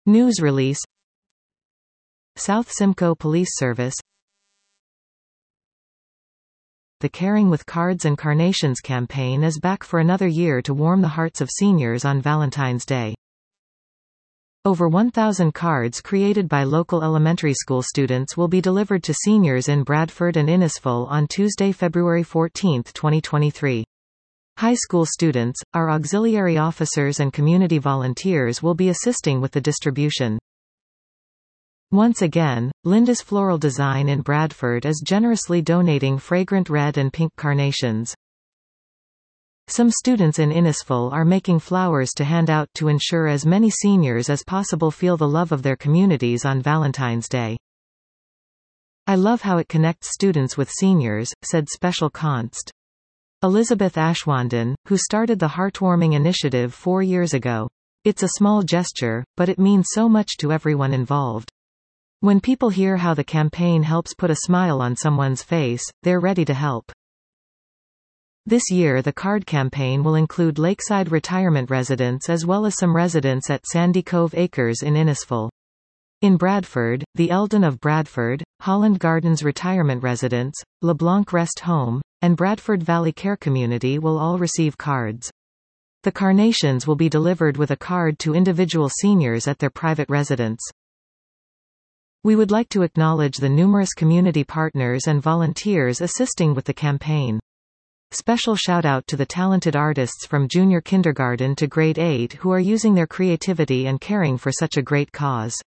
News release. South Simcoe Police Service. The Caring with Cards and Carnations campaign is back for another year to warm the hearts of seniors on Valentine's Day. Over 1,000 cards created by local elementary school students will be delivered to seniors in Bradford and Innisfil on Tuesday, February 14, 2023. High school students, our auxiliary officers and community volunteers will be assisting with the distribution. Once again, Linda's Floral Design in Bradford is generously donating fragrant red and pink carnations. Some students in Innisfil are making flowers to hand out to ensure as many seniors as possible feel the love of their communities on Valentine's Day. I love how it connects students with seniors, said Special Const. Elizabeth Ashwandon, who started the heartwarming initiative 4 years ago. It's a small gesture, but it means so much to everyone involved. When people hear how the campaign helps put a smile on someone's face, they're ready to help. This year the card campaign will include lakeside retirement residents as well as some residents at Sandy Cove Acres in Innisfil. In Bradford, the Eldon of Bradford, Holland Gardens Retirement Residents, LeBlanc Rest Home, and Bradford Valley Care Community will all receive cards. The carnations will be delivered with a card to individual seniors at their private residence. We would like to acknowledge the numerous community partners and volunteers assisting with the campaign. Special shout out to the talented artists from junior kindergarten to grade 8 who are using their creativity and caring for such a great cause.